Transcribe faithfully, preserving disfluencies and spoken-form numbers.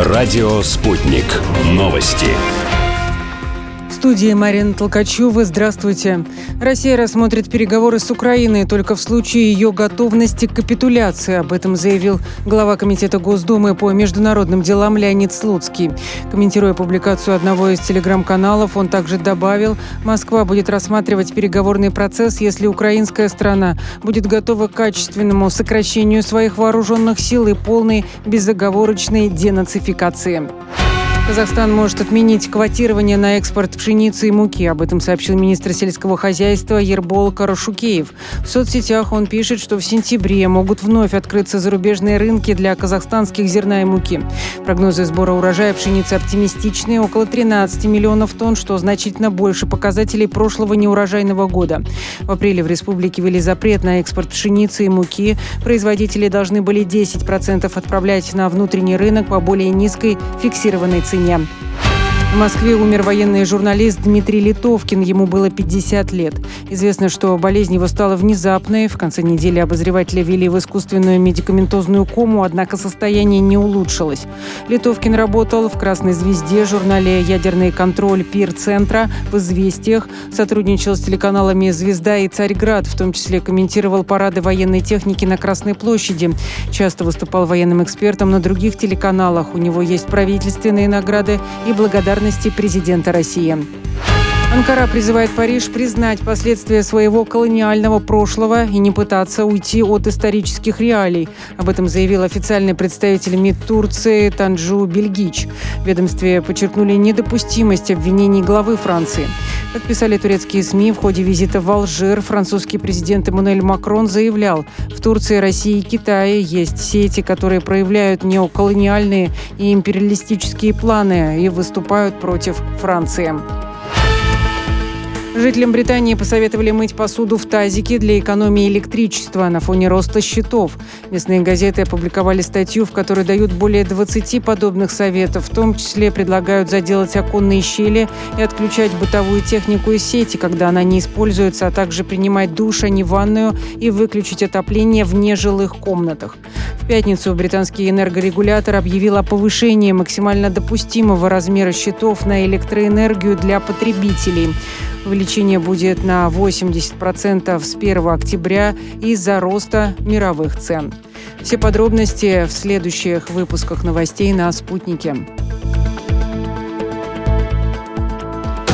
Радио «Спутник». Новости. В студии Марина Толкачева. Здравствуйте. Россия рассмотрит переговоры с Украиной только в случае ее готовности к капитуляции. Об этом заявил глава Комитета Госдумы по международным делам Леонид Слуцкий. Комментируя публикацию одного из телеграм-каналов, он также добавил, Москва будет рассматривать переговорный процесс, если украинская сторона будет готова к качественному сокращению своих вооруженных сил и полной безоговорочной денацификации. Казахстан может отменить квотирование на экспорт пшеницы и муки. Об этом сообщил министр сельского хозяйства Ербол Карашукеев. В соцсетях он пишет, что в сентябре могут вновь открыться зарубежные рынки для казахстанских зерна и муки. Прогнозы сбора урожая пшеницы оптимистичные – около тринадцати миллионов тонн, что значительно больше показателей прошлого неурожайного года. В апреле в республике ввели запрет на экспорт пшеницы и муки. Производители должны были десять процентов отправлять на внутренний рынок по более низкой фиксированной цене. В Москве умер военный журналист Дмитрий Литовкин. Ему было пятьдесят лет. Известно, что болезнь его стала внезапной. В конце недели обозреватели ввели в искусственную медикаментозную кому, однако состояние не улучшилось. Литовкин работал в «Красной звезде», журнале «Ядерный контроль» Пир-центра, в «Известиях», сотрудничал с телеканалами «Звезда» и «Царьград», в том числе комментировал парады военной техники на Красной площади. Часто выступал военным экспертом на других телеканалах. У него есть правительственные награды и благодарность президента России. Анкара призывает Париж признать последствия своего колониального прошлого и не пытаться уйти от исторических реалий. Об этом заявил официальный представитель МИД Турции Танжу Бельгич. В ведомстве подчеркнули недопустимость обвинений главы Франции. Как писали турецкие СМИ, в ходе визита в Алжир французский президент Эммануэль Макрон заявлял, в Турции, России и Китае есть сети, которые проявляют неоколониальные и империалистические планы и выступают против Франции. Жителям Британии посоветовали мыть посуду в тазике для экономии электричества на фоне роста счетов. Местные газеты опубликовали статью, в которой дают более двадцати подобных советов. В том числе предлагают заделать оконные щели и отключать бытовую технику из сети, когда она не используется, а также принимать душ, а не ванную, и выключить отопление в нежилых комнатах. В пятницу британский энергорегулятор объявил о повышении максимально допустимого размера счетов на электроэнергию для потребителей. Увеличение будет на восемьдесят процентов с первого октября из-за роста мировых цен. Все подробности в следующих выпусках новостей на «Спутнике».